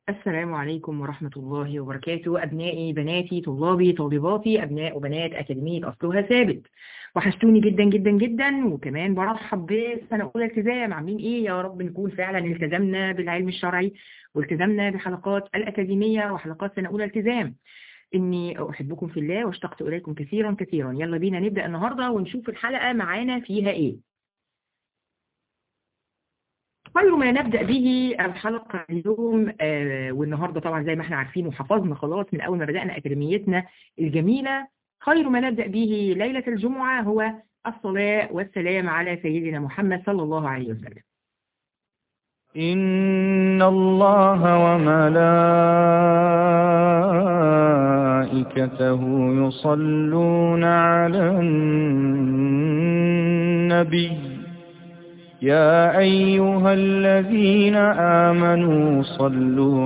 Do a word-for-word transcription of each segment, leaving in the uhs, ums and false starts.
السلام عليكم ورحمة الله وبركاته. أبنائي بناتي طلابي طالباتي أبناء وبنات أكاديمية أصلها ثابت، وحشتوني جدا جدا جدا. وكمان برحب بسنة أولى التزام. عاملين إيه؟ يا رب نكون فعلا التزمنا بالعلم الشرعي والتزمنا بحلقات الأكاديمية وحلقات سنة أولى التزام. إني أحبكم في الله واشتقت إليكم كثيرا كثيرا. يلا بينا نبدأ النهاردة ونشوف الحلقة معانا فيها إيه. خير ما نبدأ به الحلقة اليوم آه والنهاردة طبعا زي ما احنا عارفين وحفظنا خلاص من أول ما بدأنا أكاديميتنا الجميلة. خير ما نبدأ به ليلة الجمعة هو الصلاة والسلام على سيدنا محمد صلى الله عليه وسلم. إن الله وملائكته يصلون على النبي يا أيها الذين آمنوا صلوا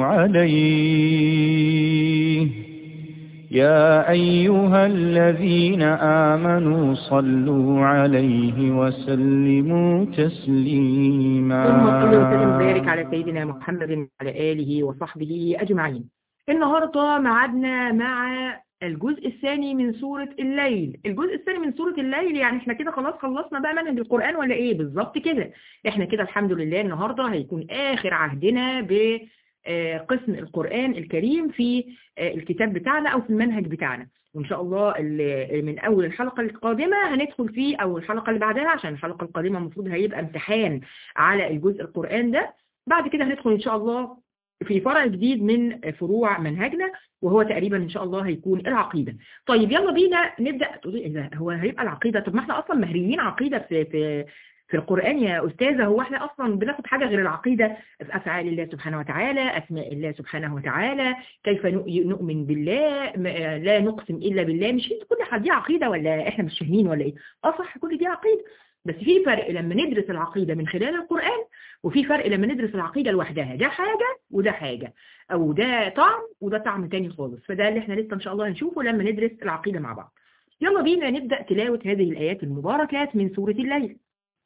عليه يا أيها الذين آمنوا صلوا عليه وسلموا تسليما. اللهم صل وسلم وبارك على سيدنا محمد وعلى آله وصحبه أجمعين. النهاردة معادنا مع الجزء الثاني من سورة الليل. الجزء الثاني من سورة الليل يعني احنا كده خلاص خلصنا بقى منهج القرآن ولا ايه بالظبط كده؟ احنا كده الحمد لله النهاردة هيكون آخر عهدنا بقسم القرآن الكريم في الكتاب بتاعنا أو في المنهج بتاعنا. وإن شاء الله من أول الحلقة القادمة هندخل فيه أو الحلقة اللي بعدها، عشان الحلقة القادمة المفروض هيبقى امتحان على الجزء القرآن ده. بعد كده هندخل إن شاء الله في فرع جديد من فروع منهجنا، وهو تقريبا إن شاء الله هيكون العقيدة. طيب يلا بينا نبدأ. تقولي إيه هو هيبقى العقيدة؟ طب ما احنا أصلا مهريين عقيدة في في في القرآن يا أستاذة. هو احنا أصلا بناخد حاجة غير العقيدة؟ في أفعال الله سبحانه وتعالى، أسماء الله سبحانه وتعالى، كيف نؤمن بالله، لا نقسم إلا بالله. مش كل حاجة دي عقيدة ولا احنا مش فاهمين ولا إيه؟ أه صح، كل دي عقيدة، بس في فرق لما ندرس العقيدة من خلال القرآن، وفي فرق لما ندرس العقيدة لوحدها. ده حاجة وده حاجة، أو ده طعم وده طعم تاني خالص. فده اللي احنا لسه إن شاء الله هنشوفه لما ندرس العقيدة مع بعض. يلا بينا نبدأ تلاوة هذه الآيات المباركات من سورة الليل.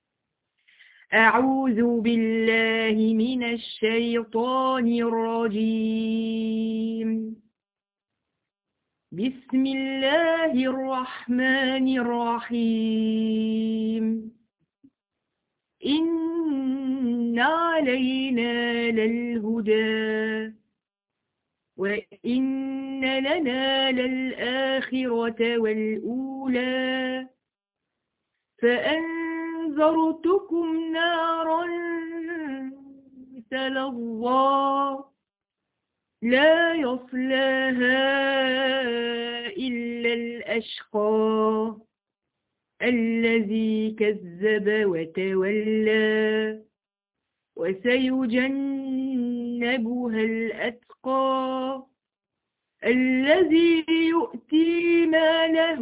أعوذ بالله من الشيطان الرجيم. بسم الله الرحمن الرحيم. إن علينا للهدى وإن لنا للآخرة والأولى فأنذرتكم نارا تلظى لا يصلاها إلا الأشقى الذي كذب وتولى وسيجنبها الأتقى الذي يؤتي ماله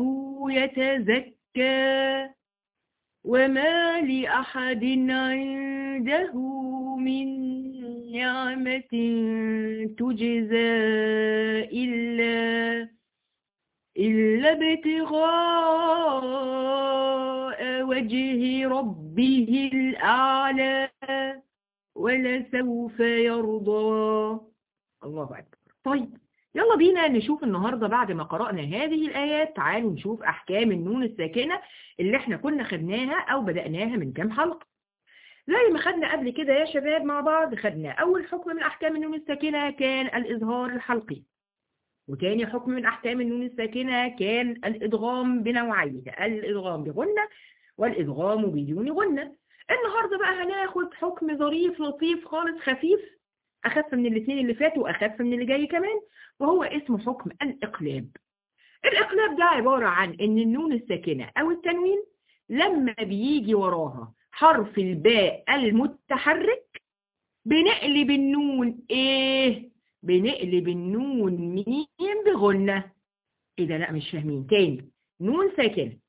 يتزكى وما لأحد عنده من نعمة تجزى إلا إلا ابتغاء وجه ربه الأعلى ولسوف يرضى. الله أكبر. طيب يلا بينا نشوف النهاردة بعد ما قرأنا هذه الآيات تعالوا نشوف أحكام النون الساكنة اللي احنا كنا خدناها أو بدأناها من كام حلقة. زي ما خدنا قبل كده يا شباب مع بعض، خدنا أول حكم من أحكام النون الساكنة كان الإظهار الحلقي، وتاني حكم من أحكام النون الساكنة كان الإدغام بنوعيه، الإدغام بغنة والإدغام بدون غنة. النهاردة بقى هناخد حكم ظريف لطيف خالص خفيف، أخف من الاثنين اللي فاتوا وأخف من اللي جاي كمان، وهو اسمه حكم الإقلاب. الإقلاب ده عبارة عن إن النون الساكنة أو التنوين لما بيجي وراها حرف الباء المتحرك بنقلب النون إيه؟ بنقلب النون ميم بغنة. إيه ده؟ لا مش فاهمين. تاني، نون ساكنة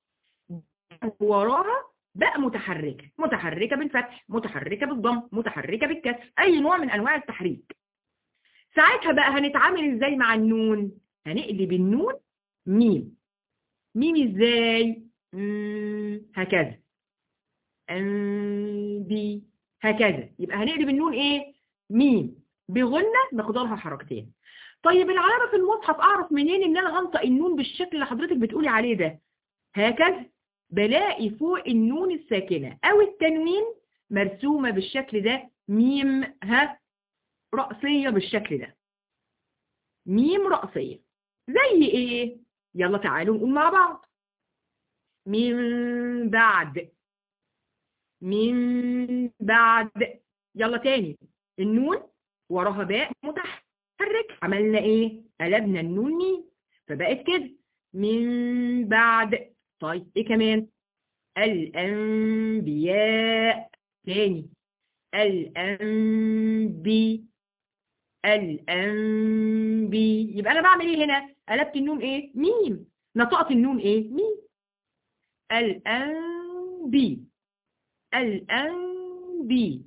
وراها باء متحركة، متحركة بالفتح، متحركة بالضم، متحركة بالكسر، أي نوع من أنواع التحريك. ساعتها بقى هنتعامل إزاي مع النون؟ هنقلب النون ميم. ميم إزاي؟ مم. هكذا. أم بي هكذا. يبقى هنقلب النون إيه؟ ميم. بغنة مقدارها حركتين. طيب العلامة في المصحف أعرف منين إن أنا هنطق النون بالشكل اللي حضرتك بتقولي عليه ده؟ هكذا بلاقي فوق النون الساكنة أو التنوين مرسومة بالشكل ده ميم ها رأسية بالشكل ده، ميم رأسية. زي إيه؟ يلا تعالوا نقول مع بعض. من بعد، من بعد. يلا تاني، النون وراها باء متحرك، عملنا ايه؟ قلبنا النون ميم فبقت كده من بعد. طيب ايه كمان؟ الأنبياء. تاني الأنبي، الأنبي. يبقى أنا بعمل ايه هنا؟ قلبت النون ايه؟ ميم. نطقت النون ايه؟ ميم. الأنبي، الأنبي،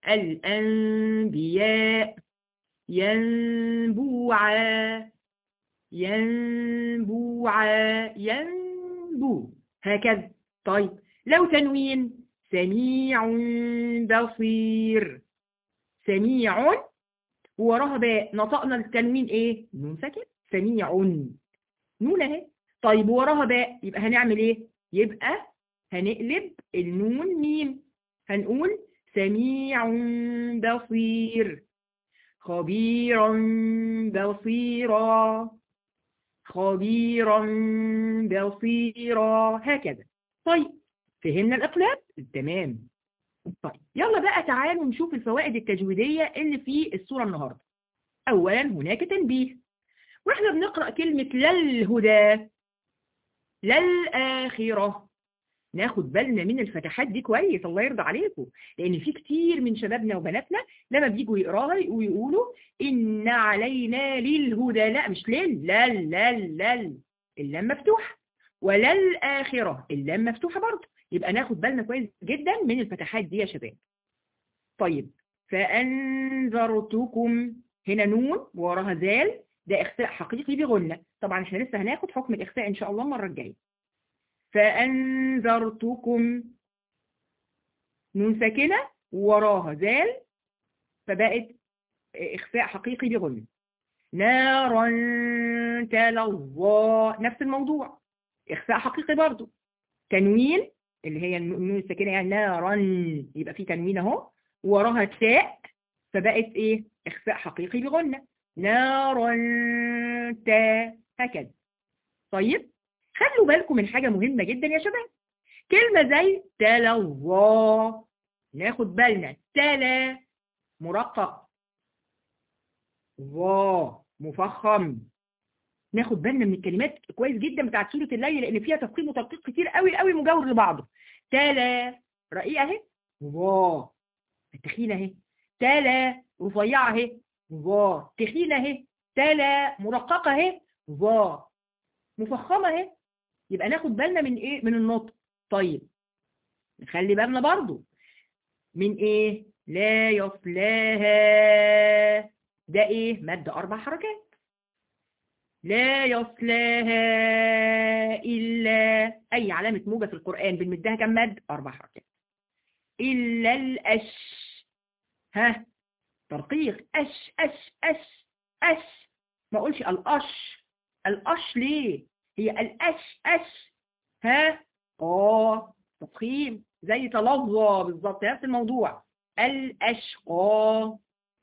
الأنبياء. ينبوعا، ينبوعا، ينبو. هكذا. طيب لو تنوين سميع بصير، سميع وراها باء، نطقنا التنوين ايه؟ نون ساكن، سميع، نون اهي. طيب وراها باء يبقى هنعمل ايه؟ يبقى هنقلب النون ميم، هنقول سميع بصير، خبيرا بصيرا، خبيرا بصيرا. هكذا. طيب فهمنا الإقلاب؟ تمام. طيب يلا بقى تعالوا نشوف الفوائد التجويدية اللي في السورة النهاردة. أولا هناك تنبيه، واحنا بنقرأ كلمة للهدى، للآخرة، ناخد بالنا من الفتحات دي كويس، الله يرضى عليكم، لأن في كتير من شبابنا وبناتنا لما بيجوا يقراها ويقولوا إن علينا للهدى، لا مش لل، لل لل لل، اللام مفتوحة، وللآخرة اللام مفتوحة برضه، يبقى ناخد بالنا كويس جدا من الفتحات دي يا شباب. طيب فأنذرتكم، هنا نون وراها زال، ده إخفاء حقيقي بغنة، طبعا احنا لسه هناخد حكم الإخفاء إن شاء الله المرة الجاية. فأنذرتكم، نون ساكنة وراها زال فبقت إخفاء حقيقي بغنة. نارا تلظى، نفس الموضوع، إخفاء حقيقي برضو، تنوين اللي هي النون الساكنة يعني نارا، يبقى في تنوين اهو وراها تاء فبقت ايه؟ إخفاء حقيقي بغنة. نارا تاء. هكذا. طيب خلوا بالكم من حاجة مهمة جدا يا شباب، كلمة زي تلظى، ناخد بالنا، تلا مرقق، ظا مفخم، ناخد بالنا من الكلمات كويس جدا بتاعت سورة الليل لأن فيها تفخيم وتدقيق كتير قوي قوي مجاور لبعضه. تلا رقيقة اهي، ظا تخينة اهي، تلا رفيعة اهي، ظا تخينة اهي، تلا مرققة اهي، ظا مفخمة اهي. يبقى ناخد بالنا من ايه؟ من النطق. طيب نخلي بالنا برضو من ايه؟ لا يصلاها، ده ايه؟ مد اربع حركات. لا يصلاها الا، اي علامة موجة في القرآن بنمدها كم مد؟ اربع حركات. الا الاش، ها ترقيق، اش اش اش اش، ما اقولش الاش، الاش ليه؟ هي الاش اش، ها اه تفخيم زي تلظى بالظبط، نفس الموضوع. الاشقى،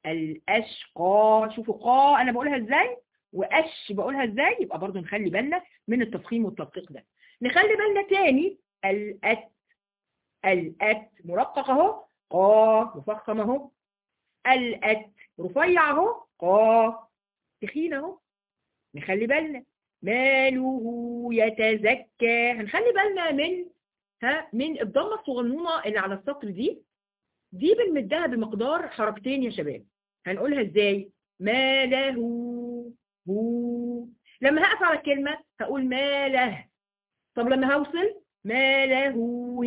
الاشقى، شوفوا قا انا بقولها ازاي واش بقولها ازاي، يبقى برضو نخلي بالنا من التفخيم والتدقيق ده. نخلي بالنا تاني، الات، الات مرقق اهو، قا مفخم اهو، الات رفيع اهو، قا تخين اهو. نخلي بالنا ماله يتزكى، هنخلي بالنا من ها من الضمه الصغنونه اللي على السطر دي، دي بنمدها بمقدار حركتين يا شباب. هنقولها ازاي؟ ما له، هو، لما هقف على الكلمه هقول ما له، طب لما هوصل ما له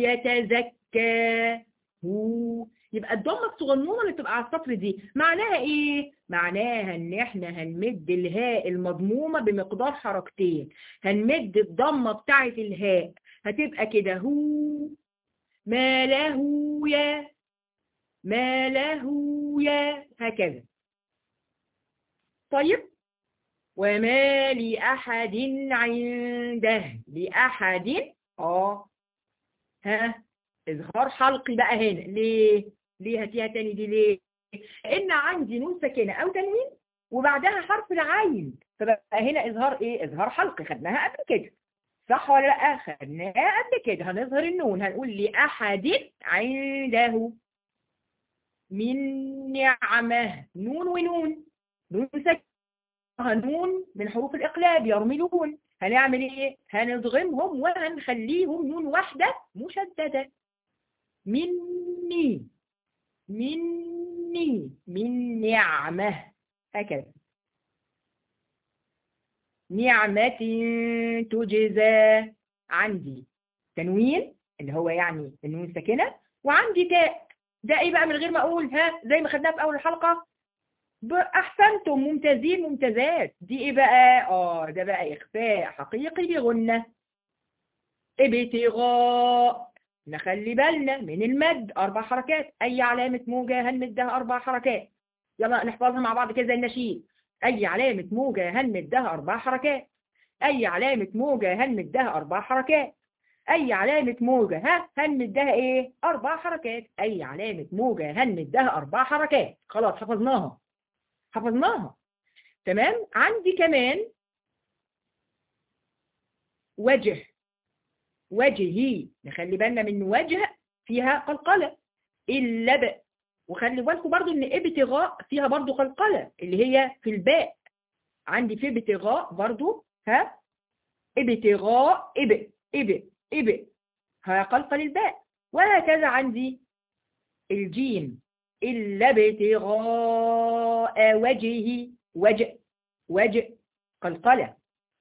يتزكى، هو، يبقى الضمه الصغنونه اللي بتبقى على السطر دي معناها ايه؟ معناها ان احنا هنمد الهاء المضمومه بمقدار حركتين، هنمد الضمه بتاعه الهاء هتبقى كده هو، ما له يا، ما له يا، هكذا. طيب وما لأحد عنده، لأحد اه ها إظهار حلقي بقى هنا. ليه؟ ليه هاتيها تاني دي ليه؟ لأن عندي نون ساكنة أو تنوين وبعدها حرف العين، فبقى هنا إظهار إيه؟ إظهار حلقي، خدناها قبل كده صح ولا لأ؟ خدناها قبل كده. هنظهر النون هنقول لأحد عنده من نعمة، نون ونون، نون ساكنة نون من حروف الإقلاب يرملون، هنعمل إيه؟ هنضغمهم وهنخليهم نون واحدة مشددة. مني مني من نعمة، هكذا. نعمة تجزى، عندي تنوين اللي هو يعني النون ساكنة، وعندي تاء. ده ايه بقى من غير ما اقول ها زي ما خدناها في اول الحلقة؟ احسنتم، ممتازين ممتازات. دي ايه بقى؟ اه ده بقى اخفاء حقيقي بغنة. ابتغاء، نخلي بالنا من المد، اربع حركات. اي علامة موجة هنمدها اربع حركات. يلا نحفظها مع بعض كده زي النشيد. اي علامة موجة هنمدها اربع حركات. اي علامة موجة هنمدها اربع حركات. اي علامة موجة ها هنمدها ايه؟ اربع حركات. اي علامة موجة هنمدها اربع حركات. خلاص حفظناها حفظناها تمام. عندي كمان وجه، وجهي، نخلي بالنا من وجه فيها قلقلة. اللبأ، وخلي بالكم برضو ان ابتغاء فيها برضو قلقلة اللي هي في الباء. عندي في ابتغاء برضو ها ابتغاء اب اب اب هقلقل الباء. وهكذا عندي الجيم إلا ابتغاء وجهه، وجه وجه قلقلة.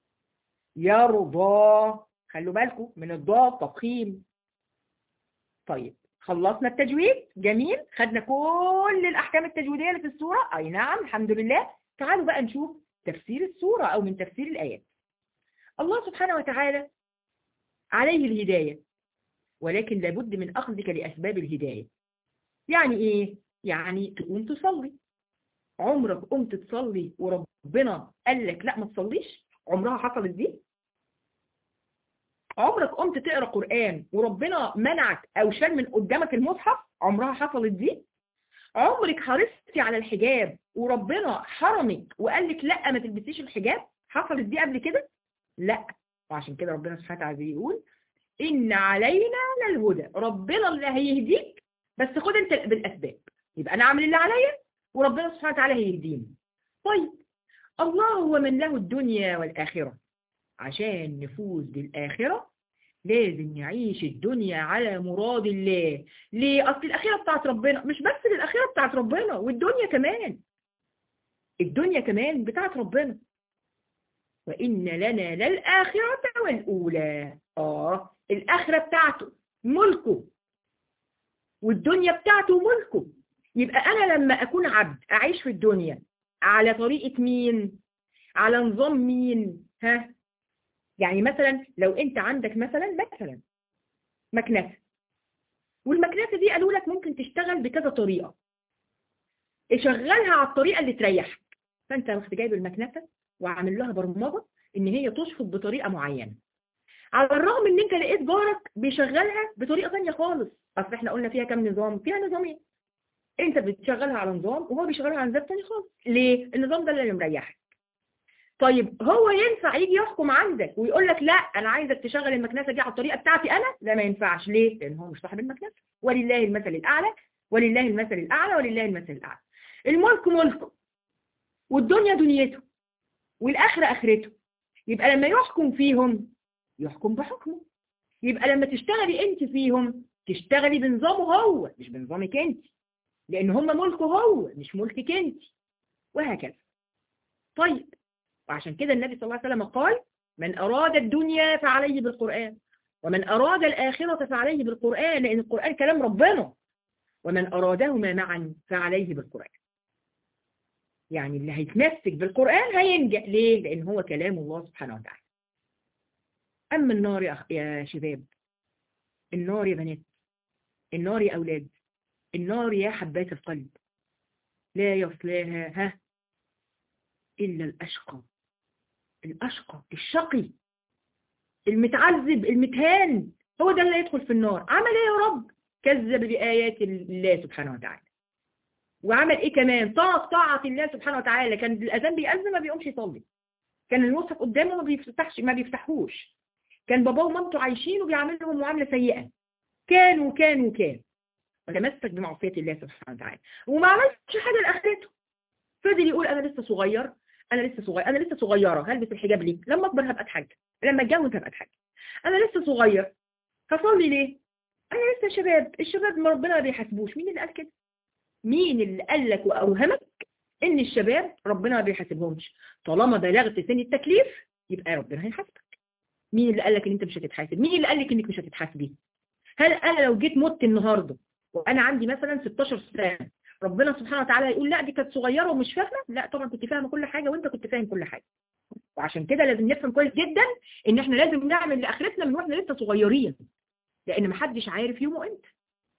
يرضى، خلوا بالكم من الضاد تفخيم. طيب خلصنا التجويد، جميل، خدنا كل الأحكام التجويدية اللي في السورة، أي نعم الحمد لله. تعالوا بقى نشوف تفسير السورة أو من تفسير الآيات. الله سبحانه وتعالى عليه الهداية، ولكن لابد من أخذك لأسباب الهداية. يعني إيه؟ يعني تقوم تصلي. عمرك قمت تصلي وربنا قال لك لا ما تصليش؟ عمرها حصلت دي؟ عمرك قمت تقرأ قرآن وربنا منعك أو شال من قدامك المصحف؟ عمرها حصلت دي؟ عمرك حرصتي على الحجاب وربنا حرمك وقال لك لا ما تلبسيش الحجاب؟ حصلت دي قبل كده؟ لا. وعشان كده ربنا سبحانه وتعالى يقول إن علينا للهدى، ربنا اللي هيهديك بس خد انت بالأسباب. يبقى أنا أعمل اللي عليا وربنا سبحانه وتعالى هيهديني. طيب الله هو من له الدنيا والآخرة. عشان نفوز بالآخرة لازم نعيش الدنيا على مراد الله. ليه؟ أصل الآخرة بتاعت ربنا، مش بس الآخرة بتاعت ربنا، والدنيا كمان، الدنيا كمان بتاعت ربنا. وإن لنا للآخرة والأولى. آه الآخرة بتاعته ملكه والدنيا بتاعته ملكه. يبقى أنا لما أكون عبد أعيش في الدنيا على طريقة مين؟ على نظام مين؟ ها؟ يعني مثلا لو أنت عندك مثلا مثلا مكنسة، والمكنسة دي قالوا لك ممكن تشتغل بكذا طريقة، اشغلها على الطريقة اللي تريحك. فأنت رحت جايب المكنسة وعامل لها برمجة إن هي تشفط بطريقة معينة، على الرغم إن أنت لقيت جارك بيشغلها بطريقة ثانية خالص. أصل إحنا قلنا فيها كم نظام؟ فيها نظامين. انت بتشغلها على نظام وهو بيشغلها على نظام تاني خالص. ليه؟ النظام ده اللي مريحك. طيب هو ينفع يجي يحكم عندك ويقول لك لا انا عايزك تشغل المكنسه دي على الطريقه بتاعتي انا؟ لا ما ينفعش. ليه؟ لان هو مش صاحب المكنسه. ولله المثل الاعلى، ولله المثل الاعلى، ولله المثل الاعلى. الملك ملكه والدنيا دنيته والاخره اخرته. يبقى لما يحكم فيهم يحكم بحكمه. يبقى لما تشتغلي انت فيهم تشتغلي بنظامه هو مش بنظامك انت، لأن هم ملكه هو مش ملكك انت، وهكذا. طيب وعشان كده النبي صلى الله عليه وسلم قال من أراد الدنيا فعليه بالقرآن، ومن أراد الآخرة فعليه بالقرآن، لأن القرآن كلام ربنا. ومن أرادهما معا فعليه بالقرآن. يعني اللي هيتمسك بالقرآن هينجح. ليه؟ لأن هو كلام الله سبحانه وتعالى. أما النار يا, يا شباب، النار يا بنات، النار يا أولاد، النار يا حبات القلب، لا يصلاها ها إلا الأشقى، الأشقى الشقي المتعذب المتهان هو ده اللي يدخل في النار. عمل إيه يا رب؟ كذب بآيات الله سبحانه وتعالى. وعمل إيه كمان؟ طاق طاعة الله سبحانه وتعالى. كان الأذان بيأذن ما بيقومش يصلي، كان المصحف قدامه ما بيفتحش ما بيفتحوش، كان باباه ومامته عايشين وبيعاملهم معاملة سيئة، كان وكان وكان وتمسك بمعصية الله سبحانه وتعالى وما عملش حاجة لآخرته. فضل يقول أنا لسه صغير أنا لسه صغير أنا لسه صغيرة هلبس الحجاب ليه؟ لما أكبر هبقى أتحجب، لما أتجوز هبقى أتحجب، أنا لسه صغير هصلي ليه؟ أنا لسه شباب، الشباب ما ربنا ما بيحاسبوش. مين اللي قال كده؟ مين اللي قال لك وأوهمك إن الشباب ربنا ما بيحاسبهمش؟ طالما بلغت سن التكليف يبقى ربنا هيحاسبك. مين اللي قال لك إن أنت مش هتتحاسب؟ مين اللي قال لك إنك مش هتتحاسبي؟ هل أنا لو جيت مت النهاردة وأنا عندي مثلا ستاشر سنة ربنا سبحانه وتعالى يقول لا دي كانت صغيرة ومش فاهمة؟ لا طبعا كنت فاهمة كل حاجة وانت كنت فاهم كل حاجة. وعشان كده لازم نفهم كويس جدا ان احنا لازم نعمل لآخرتنا من واحنا لسه صغيرين، لان محدش عارف يومه امتى.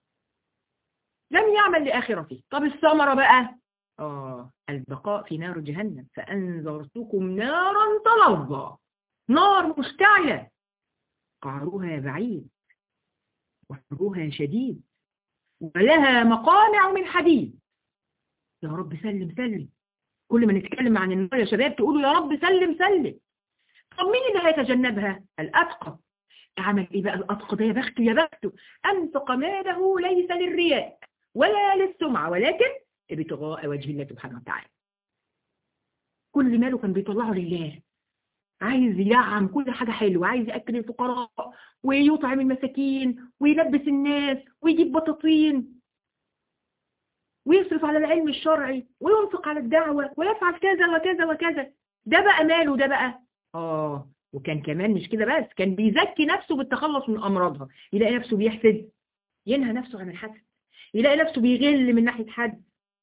لم يعمل لآخرته. طب الثمرة بقى اه البقاء في نار جهنم فأنذرتكم نارا تلظى، نار مشتعلة قعرها بعيد وحرها شديد ولها مقامع من حديد. يا رب سلم سلم. كل ما نتكلم عن النار يا شباب تقولوا يا رب سلم سلم. طب مين اللي هيتجنبها؟ الأتقى. عمل ايه بقى الأتقى ده؟ يا بخته يا بخته، أنفق ماله ليس للرياء ولا للسمعة ولكن ابتغاء وجه الله سبحانه وتعالى. كل ماله كان بيطلعه لله، عايز يدعم كل حاجة حلوة، عايز يأكل الفقراء ويطعم المساكين ويلبس الناس ويجيب بطاطين ويصرف على العلم الشرعي وينفق على الدعوة ويفعل كذا وكذا وكذا. ده بقى ماله ده بقى. آه وكان كمان مش كده بس، كان بيزكي نفسه بالتخلص من أمراضها. يلاقي نفسه بيحسد ينهى نفسه عن الحسد، يلاقي نفسه بيغل من ناحية حد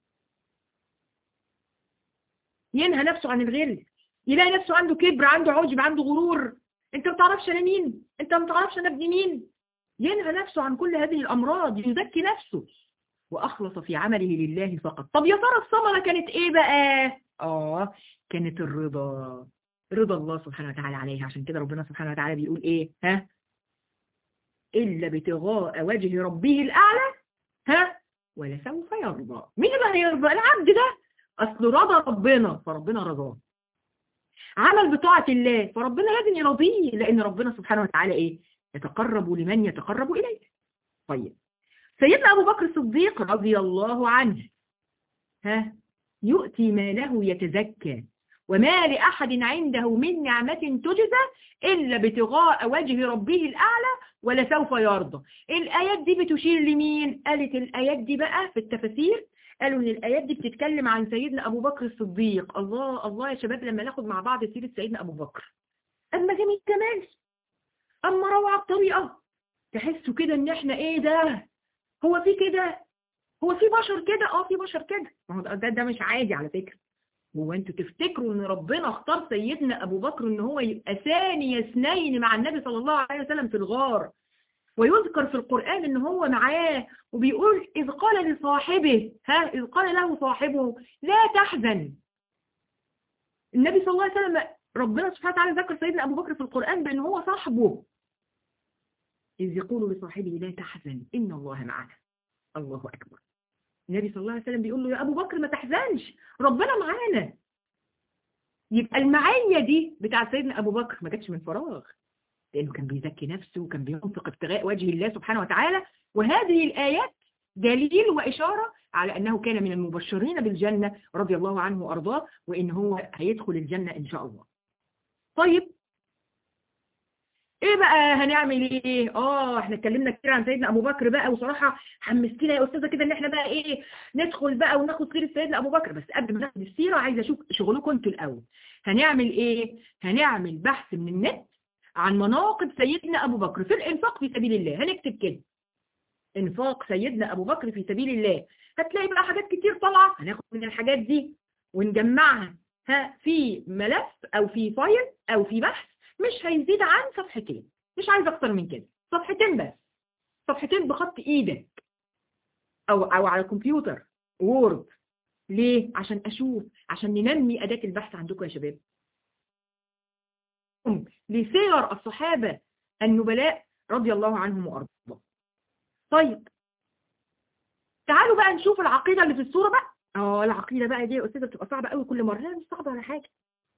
ينهى نفسه عن الغل، يلاقي نفسه عنده كبر عنده عجب عنده غرور، انت ما تعرفش انا مين، انت ما تعرفش انا ابن مين. ينهى نفسه عن كل هذه الأمراض، يزكي نفسه وأخلص في عمله لله فقط. طب يا ترى الثمرة كانت إيه بقى؟ آه كانت الرضا، رضا الله سبحانه وتعالى عليها. عشان كده ربنا سبحانه وتعالى بيقول إيه؟ ها؟ إلا ابتغاء وجه ربه الأعلى ها؟ ولسوف يرضى. مين اللي هيرضى؟ العبد ده. أصل رضا ربنا فربنا رضاه، عمل بطاعة الله فربنا لازم يرضيه، لأن ربنا سبحانه وتعالى إيه؟ يتقرب لمن يتقرب إليه. طيب سيدنا أبو بكر الصديق رضي الله عنه ها يؤتي ماله يتزكى وما لأحد عنده من نعمة تجزى إلا ابتغاء وجه ربه الأعلى ولسوف يرضى. الآيات دي بتشير لمين؟ قالت الآيات دي بقى في التفاسير قالوا إن الآيات دي بتتكلم عن سيدنا أبو بكر الصديق. الله الله يا شباب لما ناخد مع بعض سيرة سيدنا أبو بكر أما جميل كمان أما روعة بطريقة تحسوا كده إن إحنا إيه ده؟ هو في كده؟ هو في بشر كده؟ اه في بشر كده. ما هو ده, ده مش عادي على فكرة. هو انتوا تفتكروا ان ربنا اختار سيدنا ابو بكر ان هو يبقى ثاني اثنين مع النبي صلى الله عليه وسلم في الغار، ويذكر في القرآن ان هو معاه وبيقول اذ قال لصاحبه ها اذ قال له صاحبه لا تحزن. النبي صلى الله عليه وسلم ربنا سبحانه وتعالى ذكر سيدنا ابو بكر في القرآن بان هو صاحبه. اذ يقول لصاحبه لا تحزن ان الله معنا. الله اكبر. النبي صلى الله عليه وسلم بيقول له يا أبو بكر ما تحزنش ربنا معانا. يبقى المعية دي بتاع سيدنا أبو بكر ما جاتش من فراغ، لأنه كان بيزكي نفسه وكان بينفق ابتغاء وجه الله سبحانه وتعالى. وهذه الآيات دليل وإشارة على أنه كان من المبشرين بالجنة رضي الله عنه وأرضاه، وإن هو هيدخل الجنة إن شاء الله. طيب ايه بقى هنعمل ايه؟ اه احنا اتكلمنا كتير عن سيدنا ابو بكر بقى، وصراحة حمستينا يا استاذة كده ان احنا بقى ايه ندخل بقى وناخد سيرة سيدنا ابو بكر. بس قبل ما ناخد السيرة عايزة اشوف شغلكم انتوا الاول. هنعمل ايه؟ هنعمل بحث من النت عن مناقب سيدنا ابو بكر في الانفاق في سبيل الله. هنكتب كده انفاق سيدنا ابو بكر في سبيل الله، هتلاقي بقى حاجات كتير طالعة. هناخد من الحاجات دي ونجمعها ها في ملف او في فايل او في بحث مش هيزيد عن صفحتين، مش عايز اكتر من كده، صفحتين بس، صفحتين بخط ايدك او او على الكمبيوتر وورد ليه؟ عشان أشوف، عشان ننمي أداة البحث عندكم يا شباب. لسير الصحابة النبلاء رضي الله عنهم وأرضاهم. طيب تعالوا بقى نشوف العقيدة اللي في السورة بقى. اه العقيدة بقى دي يا أستاذة بتبقى صعبة قوي كل مرة. لا مش صعبة ولا حاجة.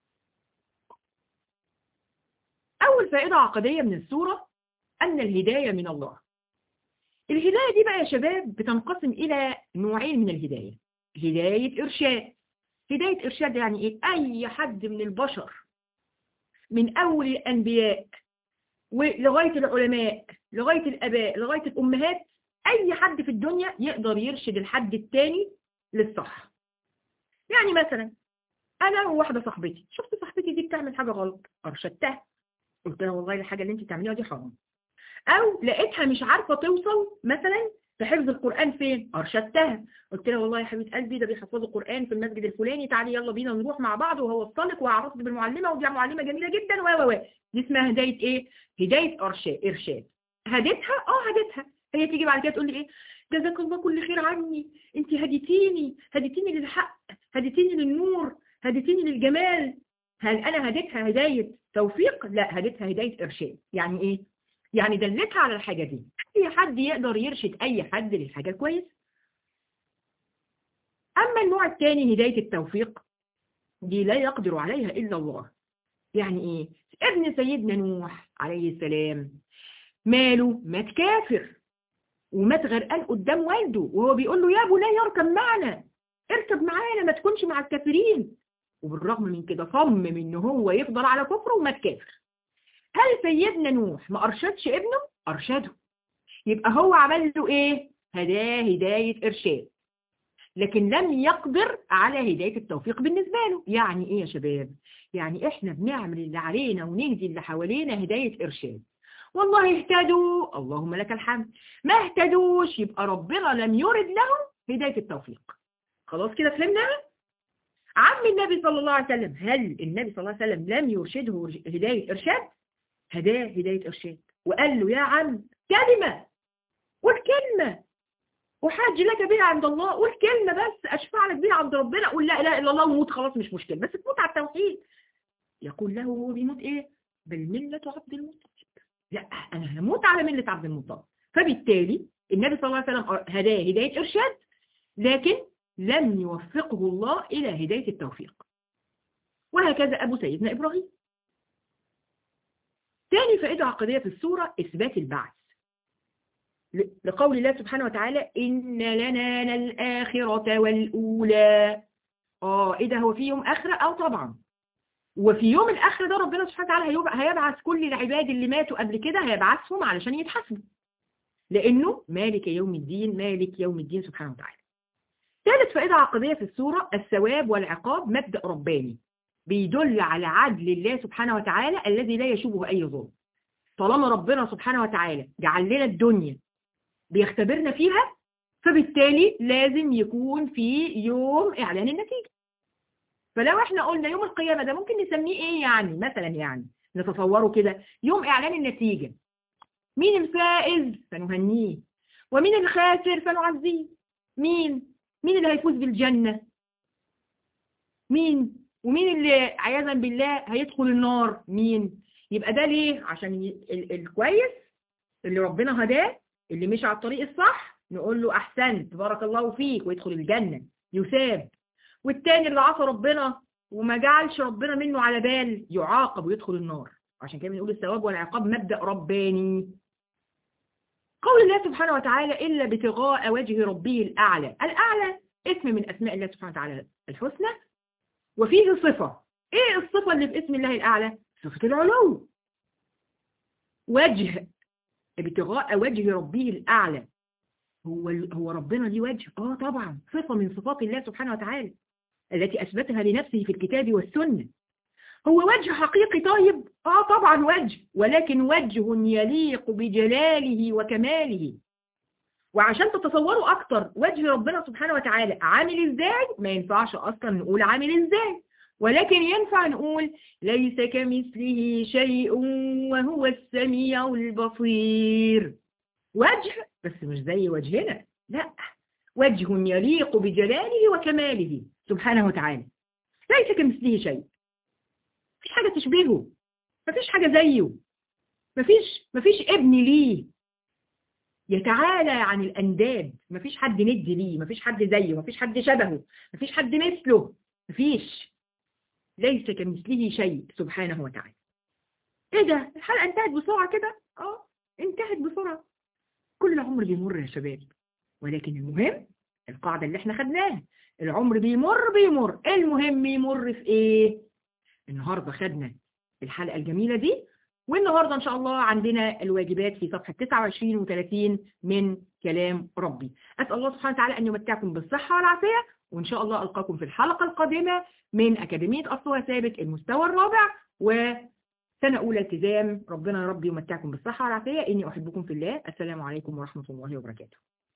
أول فائدة عقدية من السورة أن الهداية من الله. الهداية دي بقى يا شباب بتنقسم إلى نوعين من الهداية. هداية إرشاد. هداية إرشاد يعني إيه؟ أي حد من البشر من أول الأنبياء ولغاية العلماء لغاية الآباء لغاية الأمهات، أي حد في الدنيا يقدر يرشد الحد التاني للصح. يعني مثلا أنا وواحدة صاحبتي، شفت صاحبتي دي بتعمل حاجة غلط، أرشدتها، قلت لها والله الحاجة اللي أنت بتعمليها دي حرام. أو لقيتها مش عارفة توصل مثلا في حفظ القرآن فين، أرشدتها، قلت لها والله يا حبيبة قلبي ده بيحفظوا القرآن في المسجد الفلاني، تعالي يلا بينا نروح مع بعض وهوصلك وهعرفك بالمعلمة ودي معلمة جميلة جدا و و دي اسمها هداية إيه؟ هداية إرشاد. إرشاد. هديتها؟ أه هديتها. هي تيجي بعد كده تقول لي إيه؟ جزاك الله كل خير عني، أنت هديتيني، هديتيني للحق، هديتيني للنور، هديتيني للجمال. هل أنا هديتها هداية توفيق؟ لا، هديتها هداية إرشاد. يعني إيه؟ يعني دلتها على الحاجة دي. أي حد يقدر يرشد أي حد للحاجة الكويسة. أما النوع الثاني هداية التوفيق دي لا يقدر عليها إلا الله. يعني إيه؟ ابن سيدنا نوح عليه السلام ماله؟ مات كافر ومات غرقان قدام والده وهو بيقول له يا بني اركب معنا، اركب معانا ما تكونش مع الكافرين. وبالرغم من كده صمم ان هو يفضل على كفره ومات كافر. هل سيدنا نوح ما أرشدش ابنه؟ أرشده. يبقى هو عمل له إيه؟ هداه هداية إرشاد. لكن لم يقدر على هداية التوفيق بالنسبة له. يعني إيه يا شباب؟ يعني إحنا بنعمل اللي علينا ونهدي اللي حوالينا هداية إرشاد. والله اهتدوا اللهم لك الحمد، ما اهتدوش يبقى ربنا لم يرد لهم هداية التوفيق. خلاص كده فهمنا؟ عم النبي صلى الله عليه وسلم، هل النبي صلى الله عليه وسلم لم يرشده هداية إرشاد؟ هداه هداية إرشاد وقال له يا عم كلمة، قول كلمة وحاج لك بها عند الله، قول كلمة بس أشفع لك بها عند ربنا، قول لا إله إلا الله وموت خلاص مش مشكلة، بس تموت على التوحيد. يقول له هو بيموت إيه؟ بالملة عبد المطلب. لا أنا هموت على ملة عبد المطلب. فبالتالي النبي صلى الله عليه وسلم هداه هداية إرشاد لكن لم يوفقه الله إلى هداية التوفيق. وهكذا أبو سيدنا إبراهيم. ثاني فائدة عقدية في السورة إثبات البعث، لقول الله سبحانه وتعالى إن لنا للآخرة والأولى. آه إيه ده، هو في يوم آخرة؟ أو طبعا. وفي يوم الآخرة ده ربنا سبحانه وتعالى هيبعث كل العباد اللي ماتوا قبل كده، هيبعثهم علشان يتحاسبوا، لأنه مالك يوم الدين، مالك يوم الدين سبحانه وتعالى. ثالث فائدة عقدية في السورة الثواب والعقاب مبدأ رباني بيدل على عدل الله سبحانه وتعالى الذي لا يشوبه أي ظلم. طالما ربنا سبحانه وتعالى جعل لنا الدنيا بيختبرنا فيها، فبالتالي لازم يكون في يوم إعلان النتيجة. فلو احنا قلنا يوم القيامة ده ممكن نسميه ايه يعني؟ مثلا يعني نتصوره كده يوم إعلان النتيجة، مين الفائز فنهنيه ومين الخاسر فنعزيه. مين مين اللي هيفوز بالجنة؟ مين ومين اللي عياذا بالله هيدخل النار؟ مين؟ يبقى ده ليه؟ عشان ال الكويس اللي ربنا هداه اللي مشي على الطريق الصح نقول له أحسنت بارك الله فيك ويدخل الجنة يثاب، والتاني اللي عصى ربنا وما جعلش ربنا منه على بال يعاقب ويدخل النار. عشان كده بنقول الثواب والعقاب مبدأ رباني. قول الله سبحانه وتعالى إلا ابتغاء وجه ربه الأعلى. الأعلى اسم من أسماء الله سبحانه وتعالى الحسنى وفيه صفة. إيه الصفة اللي في اسم الله الأعلى؟ صفة العلو. وجه، ابتغاء وجه ربه الأعلى، هو هو ربنا ليه وجه؟ آه طبعا، صفة من صفات الله سبحانه وتعالى التي أثبتها لنفسه في الكتاب والسنة. هو وجه حقيقي طيب؟ آه طبعا وجه، ولكن وجه يليق بجلاله وكماله. وعشان تتصوروا أكتر وجه ربنا سبحانه وتعالى عامل إزاي، ما ينفعش أصلا نقول عامل إزاي، ولكن ينفع نقول ليس كمثله شيء وهو السميع البصير. وجه بس مش زي وجهنا، لا، وجه يليق بجلاله وكماله سبحانه وتعالى، ليس كمثله شيء، مفيش حاجة تشبهه، مفيش حاجة زيه، مفيش مفيش ابن ليه يتعالى عن الأنداد، مفيش حد ند ليه، مفيش حد زيه، مفيش حد شبهه، مفيش حد مثله، مفيش، ليس كمثله شيء سبحانه وتعالى. ايه ده؟ الحلقة انتهت بسرعة كده؟ اه انتهت بسرعة. كل عمر بيمر يا شباب، ولكن المهم القاعدة اللي احنا خدناها، العمر بيمر بيمر، المهم يمر في ايه؟ النهاردة خدنا الحلقة الجميلة دي، والنهاردة ان شاء الله عندنا الواجبات في صفحة تسعة وعشرين وثلاثين من كلام ربي. اسأل الله سبحانه وتعالى ان يمتعكم بالصحة والعافية، وان شاء الله القاكم في الحلقة القادمة من أكاديمية أصلها ثابت المستوى الرابع وسنة أولى التزام. ربنا يا رب يمتعكم بالصحة والعافية. إني أحبكم في الله. السلام عليكم ورحمة الله وبركاته.